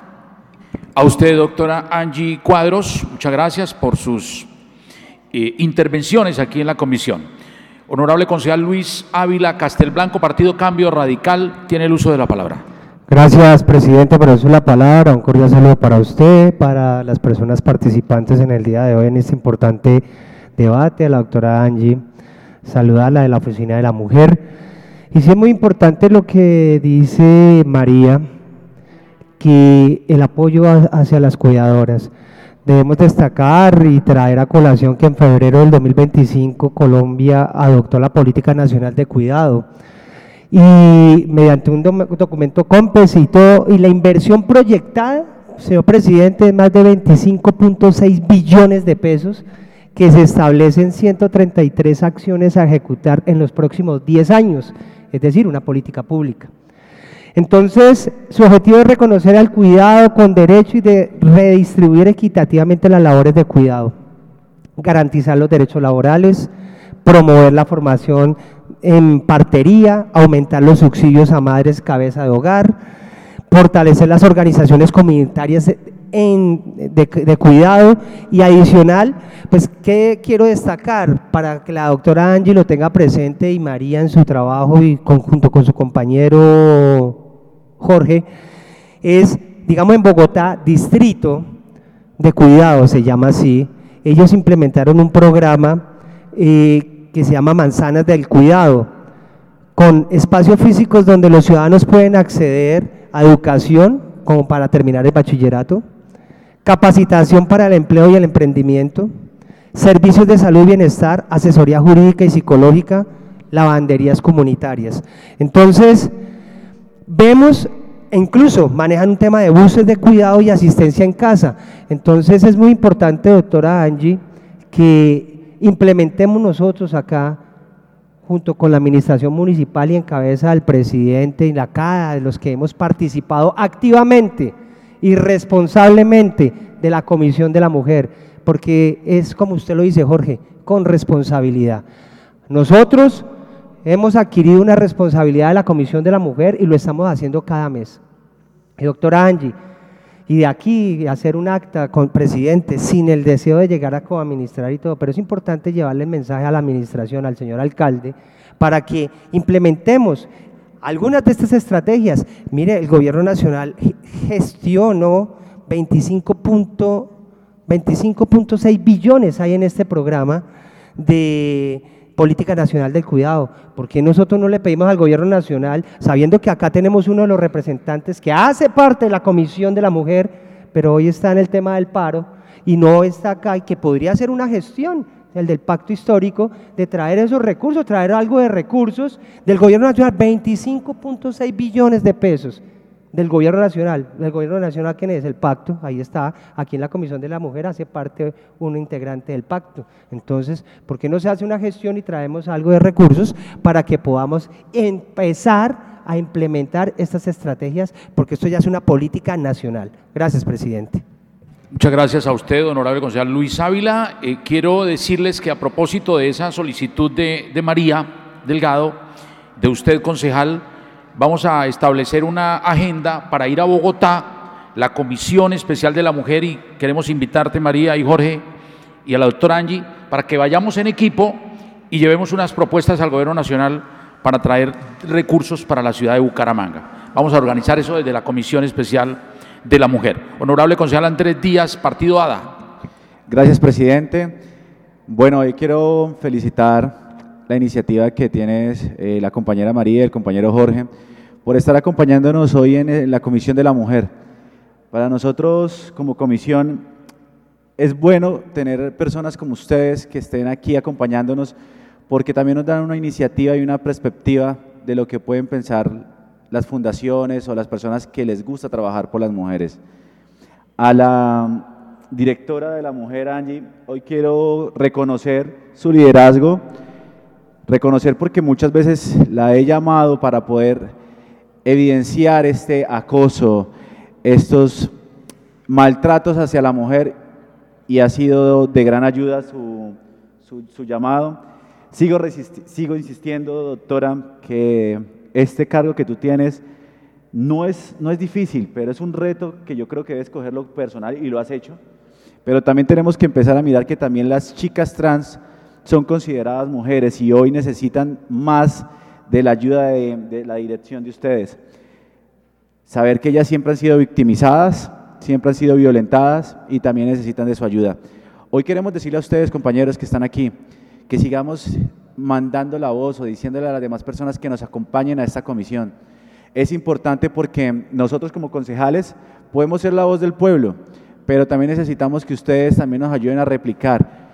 A usted, doctora Angie Cuadros, muchas gracias por sus intervenciones aquí en la comisión. Honorable concejal Luis Ávila Castelblanco, Partido Cambio Radical, tiene el uso de la palabra. Gracias, presidente, por eso la palabra. Un cordial saludo para usted, para las personas participantes en el día de hoy en este importante debate. A la doctora Angie, saludarla de la Oficina de la Mujer. Y sí es muy importante lo que dice María, que el apoyo hacia las cuidadoras. Debemos destacar y traer a colación que en febrero del 2025 Colombia adoptó la Política Nacional de Cuidado, y mediante un documento COMPES y todo, y la inversión proyectada, señor presidente, es más de 25.6 billones de pesos, que se establecen 133 acciones a ejecutar en los próximos 10 años, es decir, una política pública. Entonces, su objetivo es reconocer al cuidado con derecho y de redistribuir equitativamente las labores de cuidado, garantizar los derechos laborales, promover la formación en partería, aumentar los subsidios a madres cabeza de hogar, fortalecer las organizaciones comunitarias de cuidado, y adicional, pues, ¿qué quiero destacar? Para que la doctora Angie lo tenga presente, y María en su trabajo y junto con su compañero Jorge, es, digamos, en Bogotá, Distrito de Cuidado, se llama así. Ellos implementaron un programa que se llama Manzanas del Cuidado, con espacios físicos donde los ciudadanos pueden acceder a educación, como para terminar el bachillerato, capacitación para el empleo y el emprendimiento, servicios de salud y bienestar, asesoría jurídica y psicológica, lavanderías comunitarias. Entonces, vemos, incluso manejan un tema de buses de cuidado y asistencia en casa. Entonces, es muy importante, doctora Angie, que implementemos nosotros acá, junto con la administración municipal y en cabeza del presidente y la CADA, de los que hemos participado activamente y responsablemente de la Comisión de la Mujer, porque es como usted lo dice, Jorge, con responsabilidad. Nosotros hemos adquirido una responsabilidad de la Comisión de la Mujer y lo estamos haciendo cada mes. Y doctora Angie, y de aquí hacer un acta con el presidente sin el deseo de llegar a coadministrar y todo, pero es importante llevarle el mensaje a la administración, al señor alcalde, para que implementemos algunas de estas estrategias. Mire, el gobierno nacional gestionó 25.6 billones hay en este programa de Política Nacional del Cuidado. ¿Por qué nosotros no le pedimos al gobierno nacional, sabiendo que acá tenemos uno de los representantes que hace parte de la Comisión de la Mujer, pero hoy está en el tema del paro y no está acá, y que podría hacer una gestión, el del pacto histórico, de traer esos recursos, traer algo de recursos del gobierno nacional, 25.6 billones de pesos del gobierno nacional ¿quién es? El pacto, ahí está, aquí en la Comisión de la Mujer hace parte un integrante del pacto. Entonces, ¿por qué no se hace una gestión y traemos algo de recursos para que podamos empezar a implementar estas estrategias? Porque esto ya es una política nacional. Gracias, presidente. Muchas gracias a usted, honorable concejal Luis Ávila. Quiero decirles que a propósito de esa solicitud de María Delgado, de usted, concejal, vamos a establecer una agenda para ir a Bogotá, la Comisión Especial de la Mujer, y queremos invitarte, María y Jorge, y a la doctora Angie, para que vayamos en equipo y llevemos unas propuestas al gobierno nacional para traer recursos para la ciudad de Bucaramanga. Vamos a organizar eso desde la Comisión Especial de la Mujer. Honorable concejal Andrés Díaz, Partido ADA. Gracias, presidente. Bueno, hoy quiero felicitar la iniciativa que tienes la compañera María y el compañero Jorge por estar acompañándonos hoy en la Comisión de la Mujer. Para nosotros como comisión es bueno tener personas como ustedes que estén aquí acompañándonos, porque también nos dan una iniciativa y una perspectiva de lo que pueden pensar las fundaciones o las personas que les gusta trabajar por las mujeres. A la directora de la Mujer, Angie, hoy quiero reconocer su liderazgo, reconocer porque muchas veces la he llamado para poder evidenciar este acoso, estos maltratos hacia la mujer, y ha sido de gran ayuda su llamado. Sigo insistiendo, doctora, que este cargo que tú tienes no es difícil, pero es un reto que yo creo que debes cogerlo personal y lo has hecho, pero también tenemos que empezar a mirar que también las chicas trans son consideradas mujeres y hoy necesitan más de la ayuda de la dirección de ustedes. Saber que ellas siempre han sido victimizadas, siempre han sido violentadas y también necesitan de su ayuda. Hoy queremos decirle a ustedes, compañeros que están aquí, que sigamos mandando la voz o diciéndole a las demás personas que nos acompañen a esta comisión. Es importante porque nosotros como concejales podemos ser la voz del pueblo, pero también necesitamos que ustedes también nos ayuden a replicar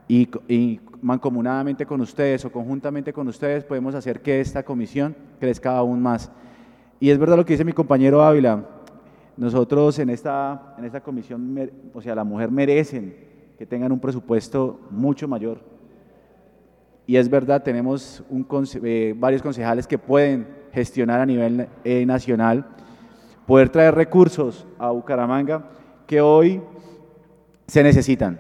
y mancomunadamente con ustedes o conjuntamente con ustedes podemos hacer que esta comisión crezca aún más. Y es verdad lo que dice mi compañero Ávila, nosotros en esta comisión, o sea, las mujeres merecen que tengan un presupuesto mucho mayor. Y es verdad, tenemos varios concejales que pueden gestionar a nivel nacional, poder traer recursos a Bucaramanga que hoy se necesitan,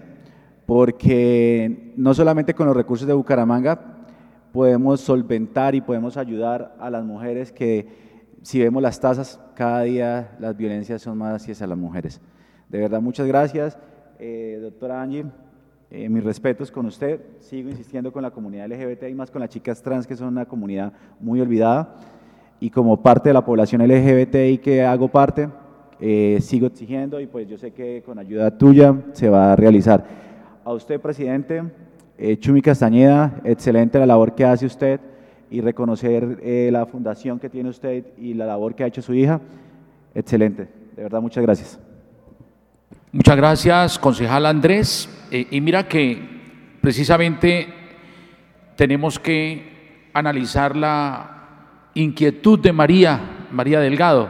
porque no solamente con los recursos de Bucaramanga podemos solventar y podemos ayudar a las mujeres que, si vemos las tasas, cada día las violencias son más hacia las mujeres. De verdad, muchas gracias, doctora Angie. Mis respetos con usted, sigo insistiendo con la comunidad LGBT y más con las chicas trans, que son una comunidad muy olvidada. y como parte de la población LGBTI que hago parte, sigo exigiendo y pues yo sé que con ayuda tuya se va a realizar. A usted, presidente, Chumi Castañeda, excelente la labor que hace usted y reconocer la fundación que tiene usted y la labor que ha hecho su hija, excelente, de verdad muchas gracias. Muchas gracias, concejal Andrés. Y mira que precisamente tenemos que analizar la inquietud de María Delgado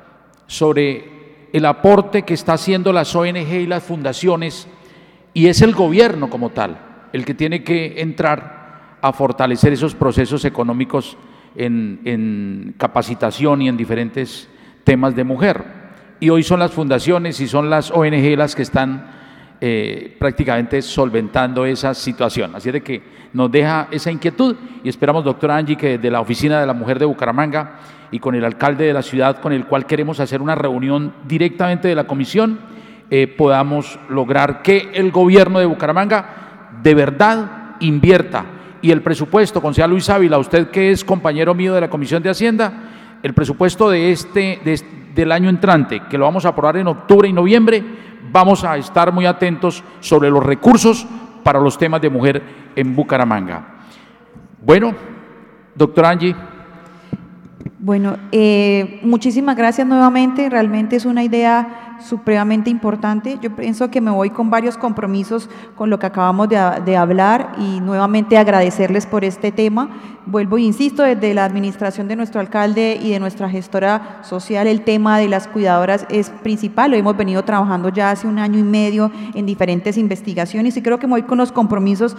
sobre el aporte que está haciendo las ONG y las fundaciones, y es el gobierno como tal el que tiene que entrar a fortalecer esos procesos económicos en capacitación y en diferentes temas de mujer. Y hoy son las fundaciones y son las ONG las que están prácticamente solventando esa situación. Así de que nos deja esa inquietud y esperamos, doctora Angie, que desde la Oficina de la Mujer de Bucaramanga y con el alcalde de la ciudad, con el cual queremos hacer una reunión directamente de la comisión, podamos lograr que el gobierno de Bucaramanga de verdad invierta. Y el presupuesto, concejal Luis Ávila, usted que es compañero mío de la Comisión de Hacienda, el presupuesto del año entrante, que lo vamos a aprobar en octubre y noviembre, vamos a estar muy atentos sobre los recursos para los temas de mujer en Bucaramanga. Bueno, doctora Angie. Bueno, muchísimas gracias nuevamente, realmente es una idea supremamente importante. Yo pienso que me voy con varios compromisos con lo que acabamos de hablar y nuevamente agradecerles por este tema. Vuelvo e insisto, desde la administración de nuestro alcalde y de nuestra gestora social, el tema de las cuidadoras es principal, lo hemos venido trabajando ya hace 1 año y medio en diferentes investigaciones y creo que me voy con los compromisos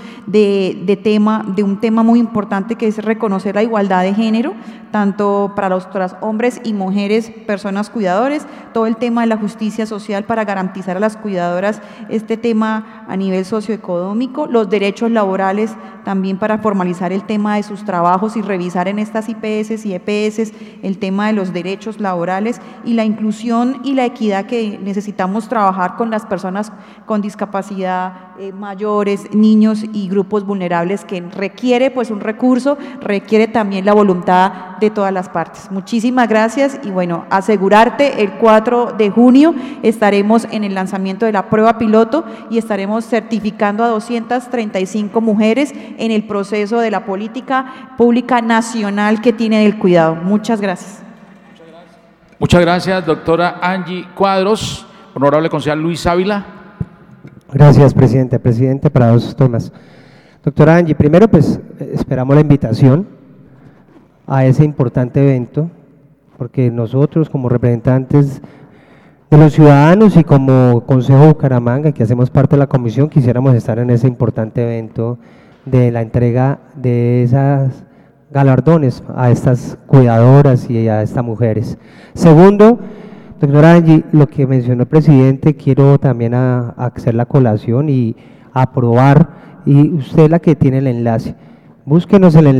de un tema muy importante que es reconocer la igualdad de género, tanto para los hombres y mujeres, personas cuidadores, todo el tema de la justicia social para garantizar a las cuidadoras este tema a nivel socioeconómico, los derechos laborales también para formalizar el tema de sus trabajos y revisar en estas IPS y EPS el tema de los derechos laborales y la inclusión y la equidad que necesitamos trabajar con las personas con discapacidad, mayores, niños y grupos vulnerables, que requiere pues un recurso, requiere también la voluntad de todas las partes. Muchísimas gracias y bueno, asegurarte el 4 de junio estaremos en el lanzamiento de la prueba piloto y estaremos certificando a 235 mujeres en el proceso de la política pública nacional que tiene del cuidado. Muchas gracias. Muchas gracias, doctora Angie Cuadros. Honorable concejal Luis Ávila. Gracias, presidente. Presidente, para 2 temas. Doctora Angie, primero pues esperamos la invitación a ese importante evento, porque nosotros como representantes de los ciudadanos y como Consejo Bucaramanga, que hacemos parte de la comisión, quisiéramos estar en ese importante evento de la entrega de esas galardones a estas cuidadoras y a estas mujeres. Segundo, doctora Angie, lo que mencionó el presidente, quiero también hacer la colación y aprobar, y usted es la que tiene el enlace, búsquenos el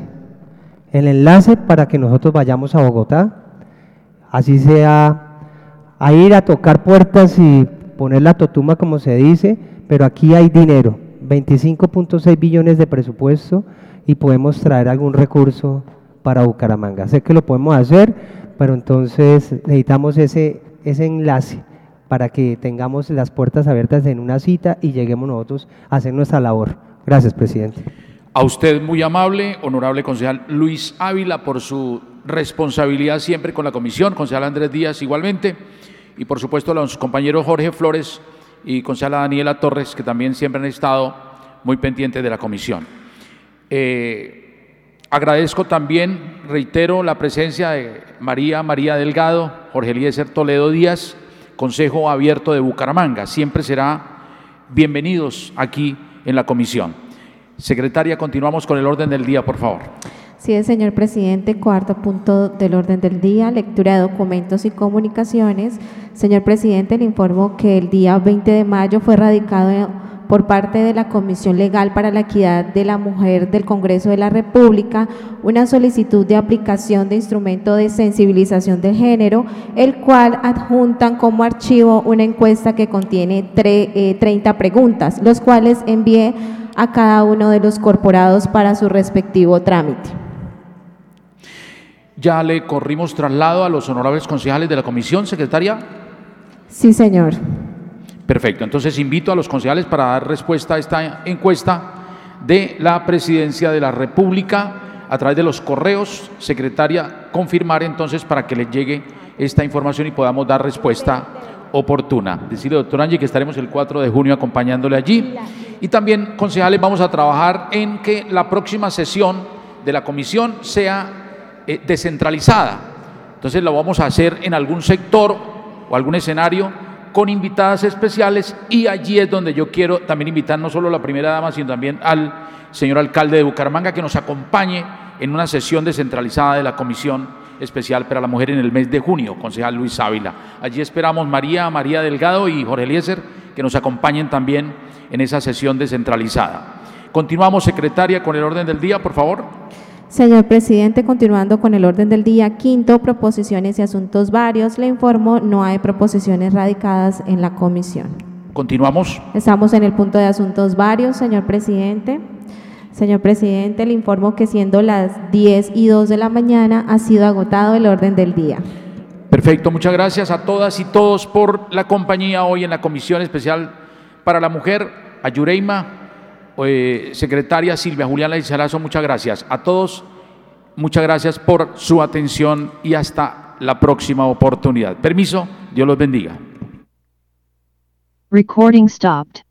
enlace para que nosotros vayamos a Bogotá, así sea a ir a tocar puertas y poner la totuma como se dice, pero aquí hay dinero, 25.6 billones de presupuesto y podemos traer algún recurso para Bucaramanga. Sé que lo podemos hacer, pero entonces necesitamos ese enlace para que tengamos las puertas abiertas en una cita y lleguemos nosotros a hacer nuestra labor. Gracias, presidente. A usted muy amable, honorable concejal Luis Ávila, por su responsabilidad siempre con la comisión, concejal Andrés Díaz igualmente, y por supuesto a los compañeros Jorge Flores y concejala Daniela Torres, que también siempre han estado muy pendientes de la comisión. Agradezco también, reitero, la presencia de María Delgado, Jorge Eliezer Toledo Díaz, Consejo Abierto de Bucaramanga. Siempre será bienvenidos aquí en la comisión. Secretaria, continuamos con el orden del día, por favor. Sí, señor presidente, 4º punto del orden del día, lectura de documentos y comunicaciones. Señor presidente, le informo que el día 20 de mayo fue radicado por parte de la Comisión Legal para la Equidad de la Mujer del Congreso de la República una solicitud de aplicación de instrumento de sensibilización de género, el cual adjuntan como archivo una encuesta que contiene 30 preguntas, los cuales envié a cada uno de los corporados para su respectivo trámite. ya le corrimos traslado a los honorables concejales de la comisión, secretaria. Sí, señor. Perfecto, entonces invito a los concejales para dar respuesta a esta encuesta de la Presidencia de la República a través de los correos. Secretaria, confirmar entonces para que les llegue esta información y podamos dar respuesta oportuna. Decirle, doctor Angie, que estaremos el 4 de junio acompañándole allí. Y también, concejales, vamos a trabajar en que la próxima sesión de la comisión sea descentralizada. Entonces lo vamos a hacer en algún sector o algún escenario con invitadas especiales, y allí es donde yo quiero también invitar no solo a la primera dama, sino también al señor alcalde de Bucaramanga, que nos acompañe en una sesión descentralizada de la Comisión Especial para la Mujer en el mes de junio, concejal Luis Ávila. Allí esperamos María Delgado y Jorge Eliezer, que nos acompañen también en esa sesión descentralizada. Continuamos, secretaria, con el orden del día, por favor. Señor presidente, continuando con el orden del día, quinto, proposiciones y asuntos varios. Le informo, no hay proposiciones radicadas en la comisión. Continuamos. Estamos en el punto de asuntos varios, señor presidente. Señor presidente, le informo que siendo las 10:02 de la mañana ha sido agotado el orden del día. Perfecto, muchas gracias a todas y todos por la compañía hoy en la Comisión Especial para la Mujer. A Yureima, secretaria Silvia Juliana Lizarazo, muchas gracias. A todos, muchas gracias por su atención y hasta la próxima oportunidad. Permiso, Dios los bendiga. Recording stopped.